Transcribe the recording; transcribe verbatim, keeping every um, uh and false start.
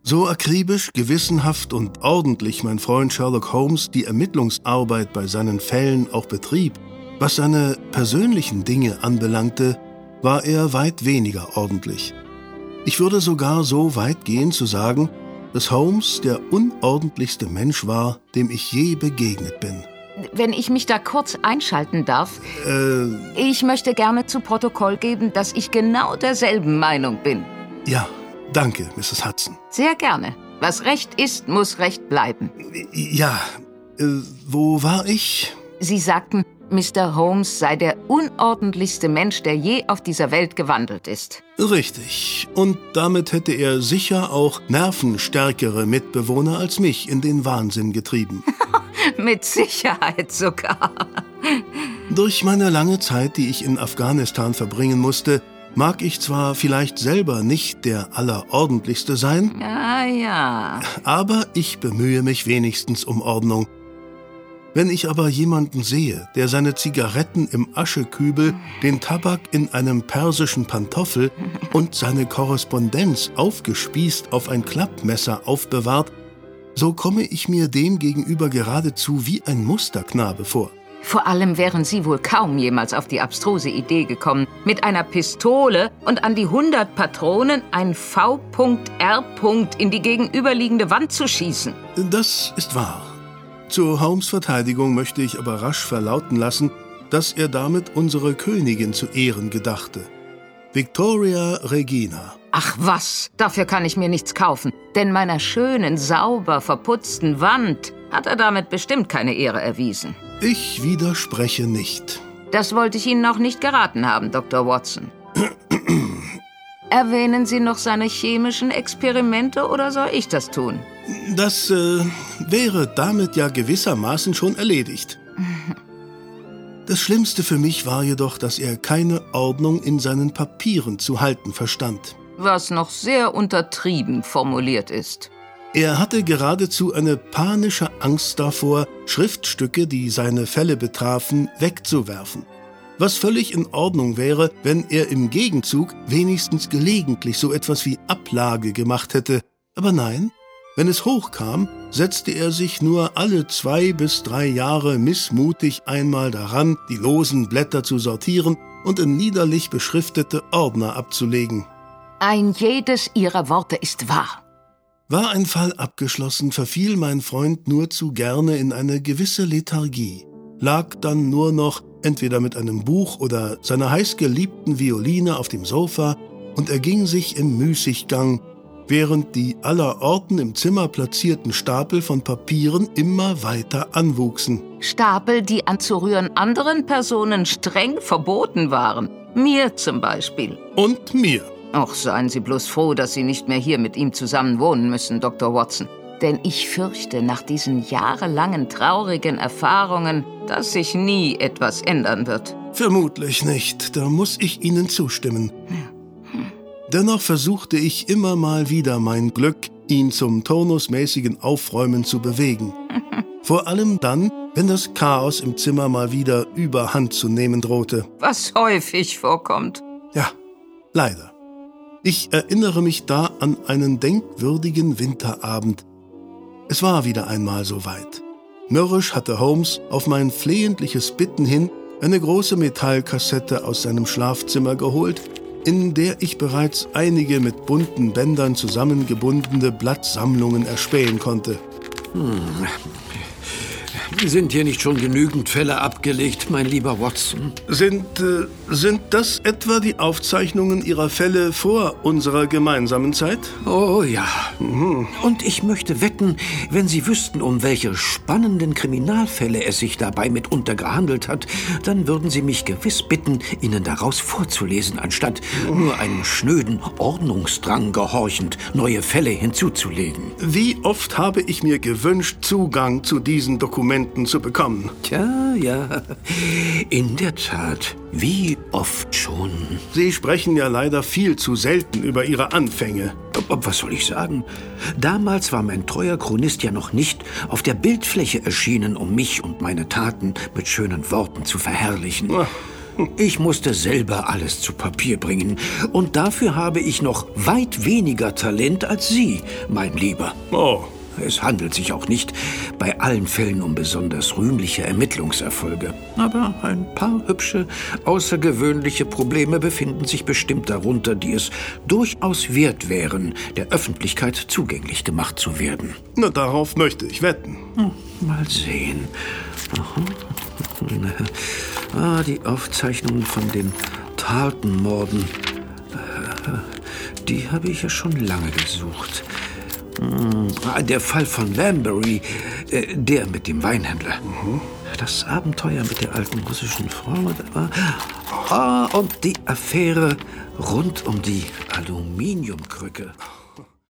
So akribisch, gewissenhaft und ordentlich mein Freund Sherlock Holmes die Ermittlungsarbeit bei seinen Fällen auch betrieb, was seine persönlichen Dinge anbelangte, war er weit weniger ordentlich. Ich würde sogar so weit gehen zu sagen, dass Holmes der unordentlichste Mensch war, dem ich je begegnet bin. Wenn ich mich da kurz einschalten darf, Äh... ich möchte gerne zu Protokoll geben, dass ich genau derselben Meinung bin. Ja, danke, Misses Hudson. Sehr gerne. Was Recht ist, muss Recht bleiben. Ja, äh, wo war ich? Sie sagten, Mister Holmes sei der unordentlichste Mensch, der je auf dieser Welt gewandelt ist. Richtig. Und damit hätte er sicher auch nervenstärkere Mitbewohner als mich in den Wahnsinn getrieben. Mit Sicherheit sogar. Durch meine lange Zeit, die ich in Afghanistan verbringen musste, mag ich zwar vielleicht selber nicht der Allerordentlichste sein, Ja, ja. aber ich bemühe mich wenigstens um Ordnung. Wenn ich aber jemanden sehe, der seine Zigaretten im Aschekübel, den Tabak in einem persischen Pantoffel und seine Korrespondenz aufgespießt auf ein Klappmesser aufbewahrt, so komme ich mir dem gegenüber geradezu wie ein Musterknabe vor. Vor allem wären Sie wohl kaum jemals auf die abstruse Idee gekommen, mit einer Pistole und an die hundert Patronen ein V R in die gegenüberliegende Wand zu schießen. Das ist wahr. Zur Holmes' Verteidigung möchte ich aber rasch verlauten lassen, dass er damit unsere Königin zu ehren gedachte. Victoria Regina. Ach was, dafür kann ich mir nichts kaufen. Denn meiner schönen, sauber verputzten Wand hat er damit bestimmt keine Ehre erwiesen. Ich widerspreche nicht. Das wollte ich Ihnen noch nicht geraten haben, Doktor Watson. Erwähnen Sie noch seine chemischen Experimente oder soll ich das tun? Das äh, wäre damit ja gewissermaßen schon erledigt. Das Schlimmste für mich war jedoch, dass er keine Ordnung in seinen Papieren zu halten verstand. Was noch sehr untertrieben formuliert ist. Er hatte geradezu eine panische Angst davor, Schriftstücke, die seine Fälle betrafen, wegzuwerfen. Was völlig in Ordnung wäre, wenn er im Gegenzug wenigstens gelegentlich so etwas wie Ablage gemacht hätte. Aber nein, wenn es hochkam, setzte er sich nur alle zwei bis drei Jahre missmutig einmal daran, die losen Blätter zu sortieren und in liederlich beschriftete Ordner abzulegen. Ein jedes Ihrer Worte ist wahr. War ein Fall abgeschlossen, verfiel mein Freund nur zu gerne in eine gewisse Lethargie, lag dann nur noch entweder mit einem Buch oder seiner heißgeliebten Violine auf dem Sofa und erging sich im Müßiggang, während die allerorten im Zimmer platzierten Stapel von Papieren immer weiter anwuchsen. Stapel, die anzurühren anderen Personen streng verboten waren. Mir zum Beispiel. Und mir. Ach, seien Sie bloß froh, dass Sie nicht mehr hier mit ihm zusammen wohnen müssen, Doktor Watson. Denn ich fürchte, nach diesen jahrelangen traurigen Erfahrungen, dass sich nie etwas ändern wird. Vermutlich nicht, da muss ich Ihnen zustimmen. Dennoch versuchte ich immer mal wieder mein Glück, ihn zum turnusmäßigen Aufräumen zu bewegen. Vor allem dann, wenn das Chaos im Zimmer mal wieder überhand zu nehmen drohte. Was häufig vorkommt. Ja, leider. Ich erinnere mich da an einen denkwürdigen Winterabend. Es war wieder einmal soweit. Mürrisch hatte Holmes auf mein flehentliches Bitten hin eine große Metallkassette aus seinem Schlafzimmer geholt, in der ich bereits einige mit bunten Bändern zusammengebundene Blattsammlungen erspähen konnte. Hm. Sind hier nicht schon genügend Fälle abgelegt, mein lieber Watson? Sind, äh, sind das etwa die Aufzeichnungen Ihrer Fälle vor unserer gemeinsamen Zeit? Oh ja. Mhm. Und ich möchte wetten, wenn Sie wüssten, um welche spannenden Kriminalfälle es sich dabei mitunter gehandelt hat, dann würden Sie mich gewiss bitten, Ihnen daraus vorzulesen, anstatt nur einem schnöden Ordnungsdrang gehorchend neue Fälle hinzuzulegen. Wie oft habe ich mir gewünscht, Zugang zu diesen Dokumenten zu bekommen? Tja, ja, in der Tat. Wie oft schon? Sie sprechen ja leider viel zu selten über Ihre Anfänge. Was soll ich sagen? Damals war mein treuer Chronist ja noch nicht auf der Bildfläche erschienen, um mich und meine Taten mit schönen Worten zu verherrlichen. Ach. Ich musste selber alles zu Papier bringen. Und dafür habe ich noch weit weniger Talent als Sie, mein Lieber. Oh. Es handelt sich auch nicht bei allen Fällen um besonders rühmliche Ermittlungserfolge. Aber ein paar hübsche, außergewöhnliche Probleme befinden sich bestimmt darunter, die es durchaus wert wären, der Öffentlichkeit zugänglich gemacht zu werden. Na, darauf möchte ich wetten. Hm, mal sehen. Aha. Ah, die Aufzeichnungen von den Tarleton-Morden. Die habe ich ja schon lange gesucht. Der Fall von Lambury, äh, der mit dem Weinhändler. Mhm. Das Abenteuer mit der alten russischen Frau. Ah, und die Affäre rund um die Aluminiumkrücke.